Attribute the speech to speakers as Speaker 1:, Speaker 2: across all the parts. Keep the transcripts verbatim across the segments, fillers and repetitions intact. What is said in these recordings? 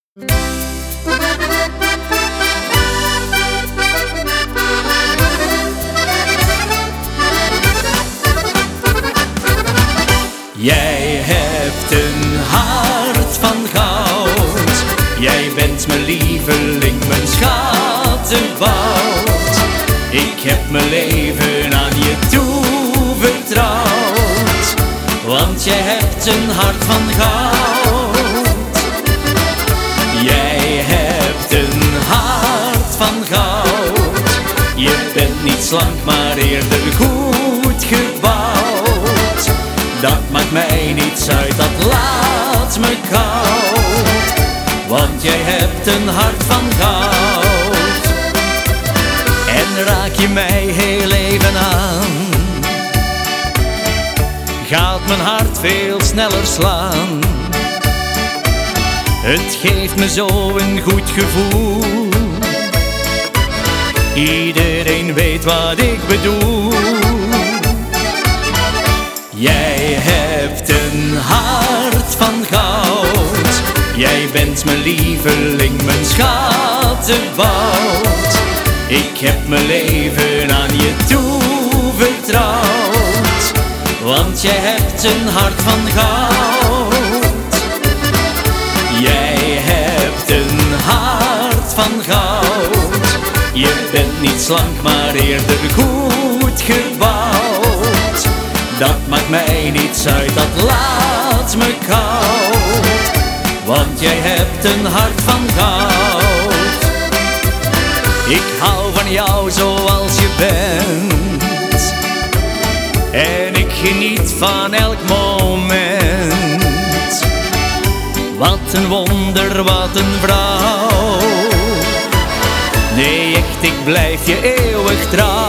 Speaker 1: Jij hebt een hart van goud. Jij bent mijn lieveling, mijn schattenwoud. Ik heb mijn leven aan je toevertrouwd, want jij hebt een hart van goud. Jij hebt een hart van goud. Je bent niet slank, maar eerder goed gebouwd. Dat maakt mij niets uit, dat laat me koud, want jij hebt een hart van goud. En raak je mij heel even aan, gaat mijn hart veel sneller slaan. Het geeft me zo een goed gevoel, iedereen weet wat ik bedoel. Jij hebt een hart van goud. Jij bent mijn lieveling, mijn schattenwoud. Ik heb mijn leven aan je toevertrouwd, want jij hebt een hart van goud. Jij hebt een hart van goud. Je bent niet slank, maar eerder goed gebouwd. Dat maakt mij niets uit, dat laat me koud, want jij hebt een hart van goud. Ik hou van jou zoals je bent, en ik geniet van elk moment. Wat een wonder, wat een vrouw. Nee, echt, ik blijf je eeuwig trouw.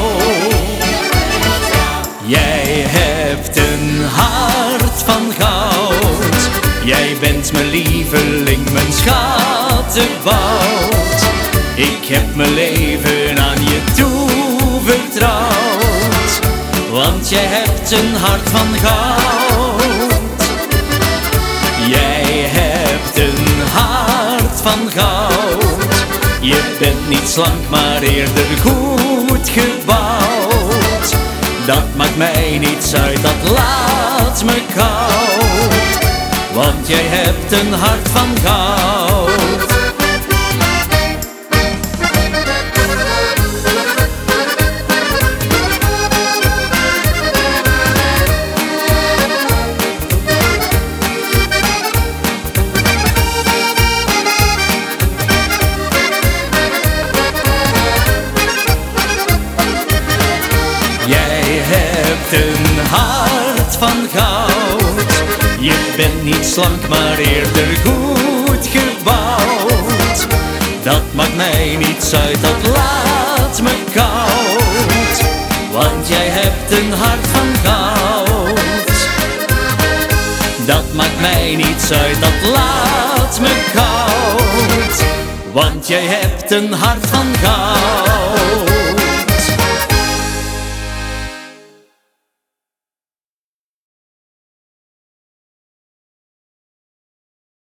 Speaker 1: Jij hebt een hart van goud. Jij bent mijn lieveling, mijn schattenwoud. Ik heb mijn leven aan je toevertrouwd, want jij hebt een hart van goud. Jij hebt een hart van goud. Je bent niet slank, maar eerder goed gebouwd. Dat maakt mij niets uit, dat laat me koud, want jij hebt een hart van goud. Jij hebt een hart van goud. Je bent niet slank, maar eerder goed gebouwd. Dat maakt mij niets uit, dat laat me koud, want jij hebt een hart van goud. Dat maakt mij niets uit, dat laat me koud, want jij hebt een hart van goud.